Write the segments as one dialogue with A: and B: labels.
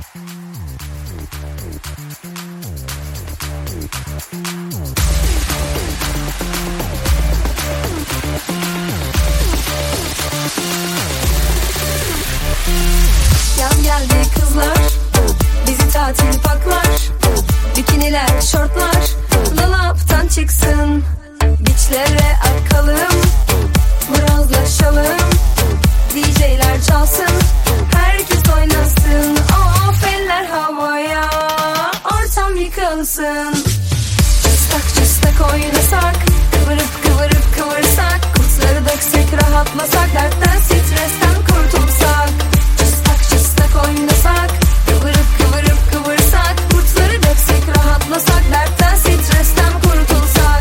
A: Yaz geldi kızlar, bizi tatil paklar, bikiniler, şortlar, dolaptan çıksın. Beachlere akalım, bronzlaşalım, DJ'ler çalsın, herkes oynasın. Of eller havaya, ortam yıkılsın. Cıstak cıstak oynasak, kıvırıp kıvırıp kıvırsak, kurtları döksek rahatlasak, dertten stresten kurtulsak. Cıstak cıstak oynasak, kıvırıp kıvırıp kıvırsak, kurtları döksek rahatlasak, dertten stresten kurtulsak.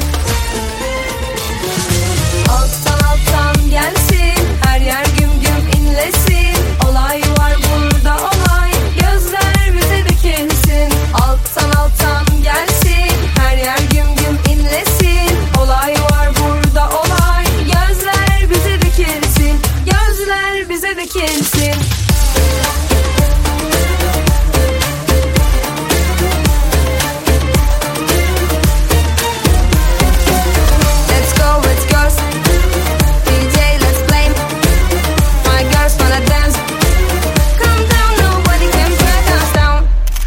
A: Alttan alttan gelsin, her yer güm güm inlesin. Olay var burada olay, gözler bize dikilsin. Alttan alttan gelsin, her yer güm güm inlesin. Olay var burada olay, gözler bize dikilsin. Gözler bize dikilsin. Let's go with girls, DJ let's play. My girls wanna dance. Come down, nobody can break us down.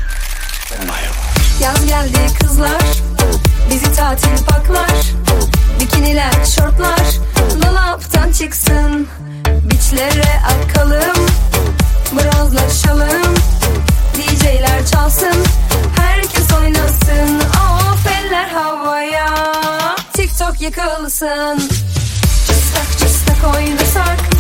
A: Yaz geldi kızlar, bizi tatil paklar, bikiniler, şortlar, dolaptan çıksın. Beachlere akalım, bronzlaşalım, DJ'ler çalsın, herkes oynasın. Of eller havaya, TikTok yıkılsın. Cıstak cıstak oynasak,